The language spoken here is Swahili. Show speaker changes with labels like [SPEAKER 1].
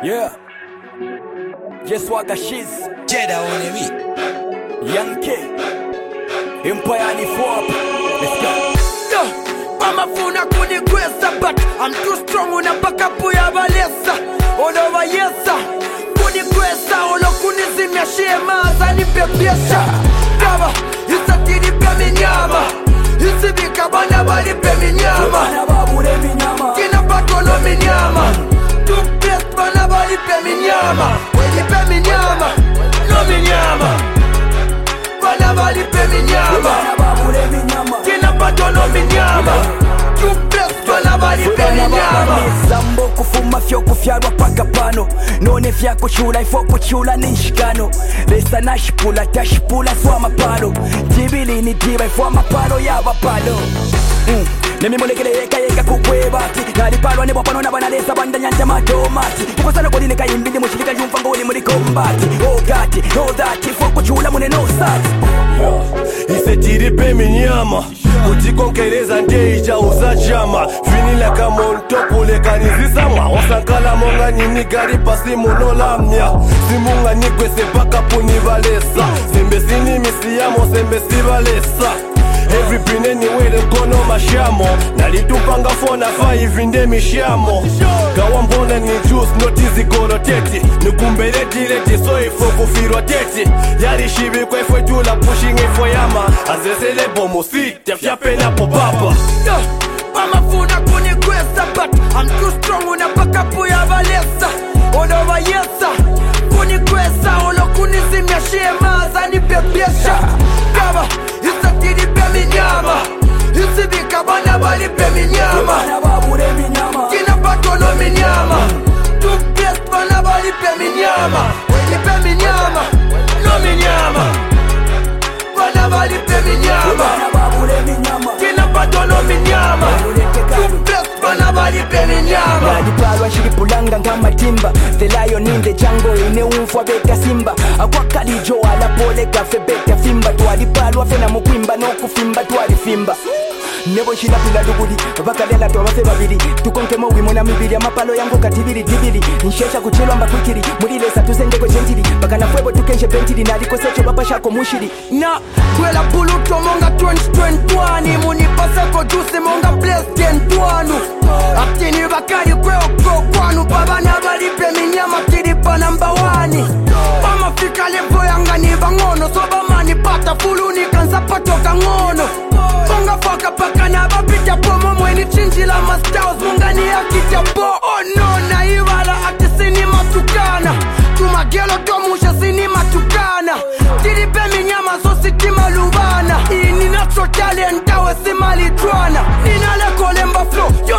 [SPEAKER 1] Yeah. Just what the shiz.
[SPEAKER 2] Jeda on the beat.
[SPEAKER 1] Young K. Empire ni FOP. Let's go.
[SPEAKER 3] Mama funa kunikwesa, but I'm too strong unapaka puya balesa. Olova yesa. Kunikwesa, olo kunizimia shema. Zani pepiesha. Kaba, isatini pe minyama. Isibika bana bali pe minyama.
[SPEAKER 1] Bana babure minyama.
[SPEAKER 3] Kina patolo minyama. Tupes bana bali pe minyama. Wedi pe minyama. No minyama. Bana bali pe minyama.
[SPEAKER 1] Bana babure minyama.
[SPEAKER 3] Kina patolo minyama. Tupes bana bali pe minyama.
[SPEAKER 1] Zambo kufuma fyo kufyarwa paka pano. None fya kuchula ifo kuchula ninshikano. Lesa nashipula tashipula swa mapalo. Jibili ni jiba ifo mapalo ya wapalo. Nemi mulekele yeka kukwebati. Nalipalwa nebo pano na banalesa bandanyanja matomati. Kukosana kodile kayimbindi mushilika yumfangoni muri kombati. Oh gati, oh that ifo kuchula mune no sati.
[SPEAKER 4] Isetiri pe minyama Ujikonkereza ndeija uzachama Finila kama untopule kanizisama Wasankala monga nyini gari pasi munolamnya Simunga nikwese paka punivalesa Sembe sini misiyamo sembe sivalesa Every pin anywhere kono mashamo Nalitupanga fona five inde mishamo Kawambona ni juice notizi golo teti Nukumbele dileti so ifo kufirwa teti Yari shibi kwe fwe tula pushing ifo yama Azesele bomo site fyapena po papa
[SPEAKER 3] Mama funa kunikwesa, but I'm too strong unapaka puya balesa. Olova yesa. Kunikwesa, olo kunizimia shema. Zani pepiesha. Kaba, isatini pe minyama. Isibika bana bali pe minyama.
[SPEAKER 1] Bana babure minyama.
[SPEAKER 3] Kina patolo minyama. Tupes bana bali pe minyama. Wedi pe minyama. No minyama. Bana bali pe minyama.
[SPEAKER 1] Bana babure minyama.
[SPEAKER 3] Kina patolo minyama. Tupes bana bali pe minyama.
[SPEAKER 1] Nalipalwa shiripulanga kama timba. The lion in the jungle ine umfwa beka simba. Akwakalijo ala pole kafe beka fimba. Twalipalwa fena mukwimba no kufimba twalifimba. Nebo shila pila dugudi Bakalela tuwa wase babili Tukonke mo wimona mibili Amapalo yangu katibili dibili Nshesha kuchilwa mba kwikiri Mulile satuzende kwa jentili Baka na fwebo tukenshe bentili Naliko secho bapa shako mushiri
[SPEAKER 3] Na kwela puluto monga 2021 Munipaseko juice monga bless kentuanu Aptini bakari kweo kwanu Babana balipe minyama kiripa namba 1 Mama fika levo yanga ni bangono Soba mani pata fuluni kanza patoka ngono Monga foka paka na babita pomo Mweni chinjila mastaus monga ni akita po Oh no na iwala ati sini matukana Tumagelo tomusha sini matukana Tiripe minyama so sitima lubana Ini natural talent awe simali tuana Nina leko lemba flow